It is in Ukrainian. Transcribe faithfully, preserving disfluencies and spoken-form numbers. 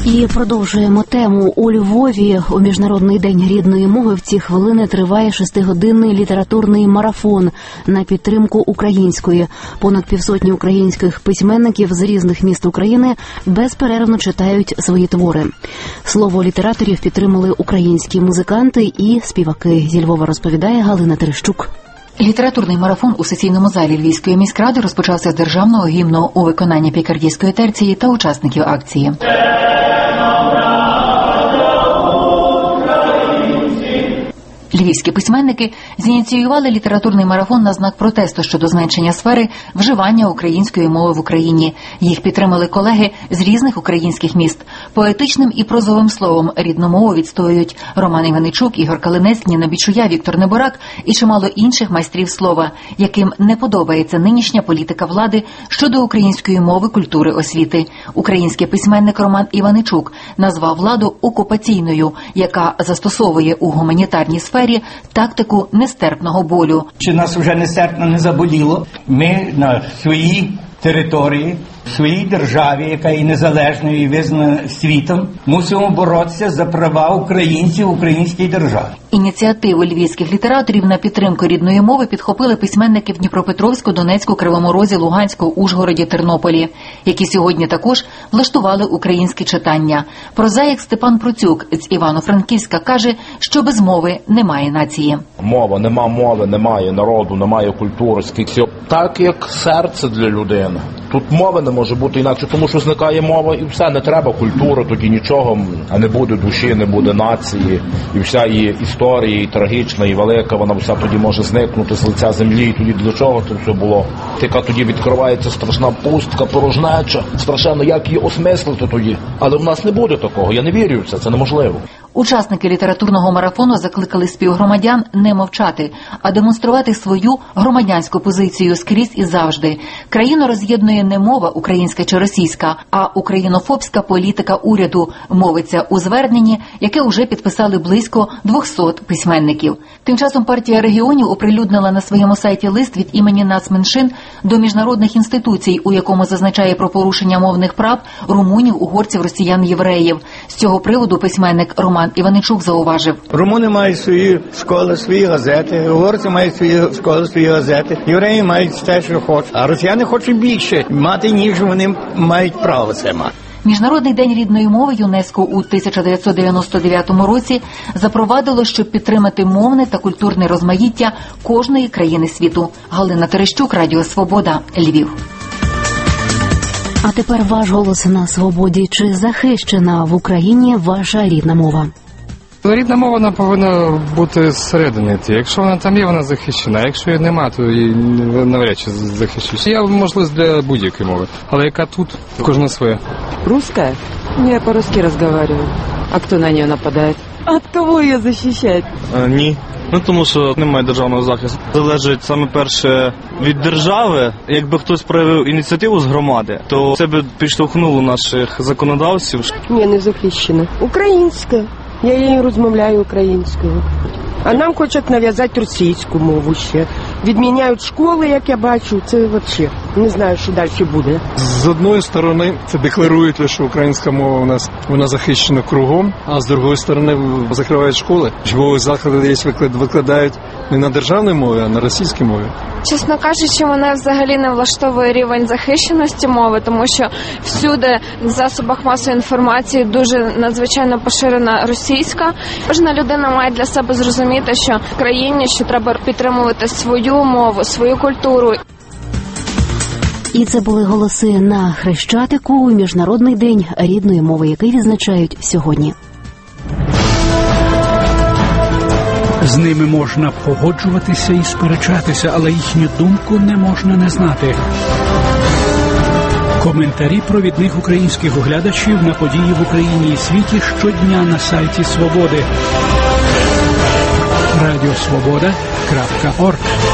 І продовжуємо тему. У Львові у Міжнародний день рідної мови в ці хвилини триває шестигодинний літературний марафон на підтримку української. Понад півсотні українських письменників з різних міст України безперервно читають свої твори. Слово літераторів підтримали українські музиканти і співаки. Зі Львова розповідає Галина Терещук. Літературний марафон у сесійному залі Львівської міськради розпочався з державного гімну у виконанні Пікардійської терції та учасників акції. Львівські письменники зініціювали літературний марафон на знак протесту щодо зменшення сфери вживання української мови в Україні. Їх підтримали колеги з різних українських міст. Поетичним і прозовим словом рідну мову відстоюють Роман Іваничук, Ігор Калинець, Ніна Бічуя, Віктор Неборак і чимало інших майстрів слова, яким не подобається нинішня політика влади щодо української мови, культури, освіти. Український письменник Роман Іваничук назвав владу окупаційною, яка застосовує у гуманітарній сфері тактику нестерпного болю. Чи нас вже нестерпно не заболіло? Ми на своїй території, в своїй державі, яка є незалежною і визнана світом, мусимо боротися за права українців в українській державі. Ініціативу львівських літераторів на підтримку рідної мови підхопили письменники в Дніпропетровську, Донецьку, Кривому Розі, Луганську, Ужгороді, Тернополі, які сьогодні також влаштували українські читання. Прозаїк Степан Процюк з Івано-Франківська каже, що без мови немає нації. Мова, нема мови, немає народу, немає культури, скільки так, як серце для людини. Тут мови не може бути інакше, тому що зникає мова і все, не треба культури, тоді нічого, а не буде душі, не буде нації, і вся її історія, і трагічна, і велика, вона вся тоді може зникнути з лиця землі, і тоді для чого це все було? Така тоді відкривається страшна пустка, порожнеча, страшенно, як її осмислити тоді. Але в нас не буде такого, я не вірю в це, це неможливо. Учасники літературного марафону закликали співгромадян не мовчати, а демонструвати свою громадянську позицію скрізь і завжди. Країну роз'єднує не мова українська чи російська, а українофобська політика уряду, мовиться у зверненні, яке уже підписали близько двохсот письменників. Тим часом партія регіонів оприлюднила на своєму сайті лист від імені нацменшин до міжнародних інституцій, у якому зазначає про порушення мовних прав румунів, угорців, росіян, євреїв. З цього приводу письменник Роман Іваничук зауважив. Румуни мають свої школи, свої газети, угорці мають свої школи, свої газети, євреї мають те, що хочуть, а росіяни хочуть більше мати, ніж вони мають право це мати. Міжнародний день рідної мови ЮНЕСКО у тисяча дев'ятсот дев'яносто дев'ятому році запровадило, щоб підтримати мовне та культурне розмаїття кожної країни світу. Галина Терещук, Радіо Свобода, Львів. А тепер ваш голос на свободі. Чи захищена в Україні ваша рідна мова? Рідна мова вона повинна бути зсередини. Якщо вона там є, вона захищена. Якщо її немає, то її навряд чи захищена. Є можливість для будь-якої мови. Але яка тут? Кожна своя. Русская? Я по-русски разговариваю. А кто на нее нападает? От кого ее защищать? А, ні. Ну, тому що немає державного захисту. Залежить саме перше від держави. Якби хтось проявив ініціативу з громади, то це б підштовхнуло наших законодавців. Ні, не захищена. Українська. Я її розмовляю українською. А нам хочуть нав'язати російську мову ще. Відміняють школи, як я бачу. Це взагалі. Не знаю, що далі буде. З одної сторони, це декларують, що українська мова у нас вона захищена кругом, а з другої сторони закривають школи. Учбові заклади десь викладають не на державній мові, а на російській мові. Чесно кажучи, мене взагалі не влаштовує рівень захищеності мови, тому що всюди в засобах масової інформації дуже надзвичайно поширена російська. Кожна людина має для себе зрозуміти, що в країні, що треба підтримувати свою мову, свою культуру. І це були голоси на Хрещатику у Міжнародний день рідної мови, який відзначають сьогодні. З ними можна погоджуватися і сперечатися, але їхню думку не можна не знати. Коментарі провідних українських оглядачів на події в Україні і світі щодня на сайті Свободи. радіо свобода крапка орг